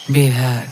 بی حد.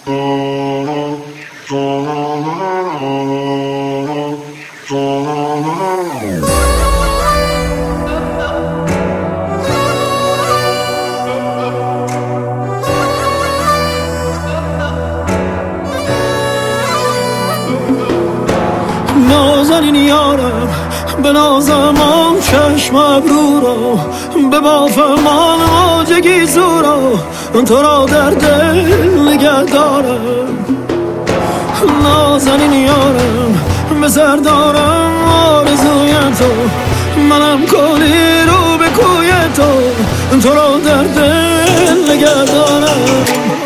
نازنین یارم به نازمان چشم ابرو به بافمان موجگی زورا تو را در دل نگه دارم. نازنین یارم به سر دارم آرزوی تو، منم کلی رو به کوی تو را در دل نگه دارم.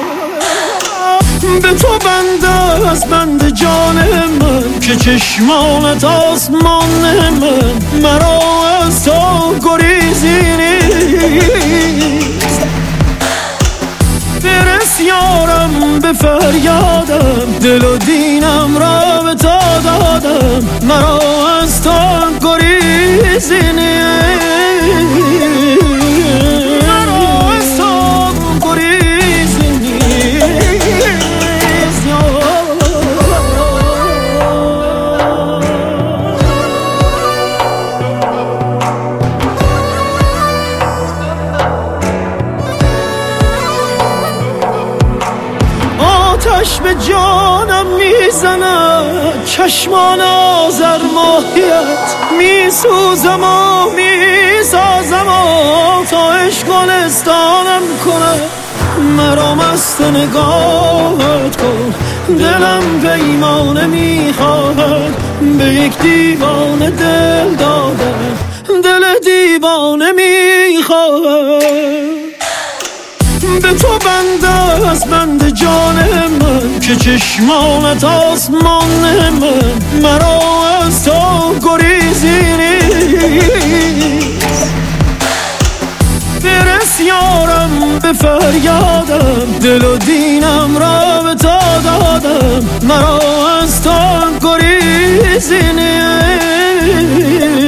به تو بنده از بند جان من که چشمانت آسمان من، مرا از تو گریزی نیست. برس یارم به فریادم، دل و دینم را به تو دادم، مرا از تو گریزی نیست. آتش به جانم میزند چشمان آذر ماهیت، میسوزم و میسازم و تا عشق گلستانم کنه. مرا مست نگاهت کن، دلم پیمانه میخواهد به یک دیوانه دل دادم، دل دیوانه میخواهد. به تو بنده از بند جان من که چشمانت آسمان من، مرا از تو گریزی نیست. برس یارم به فریادم، دل و دینم را به تو دادم، مرا از تو گریزی نیست.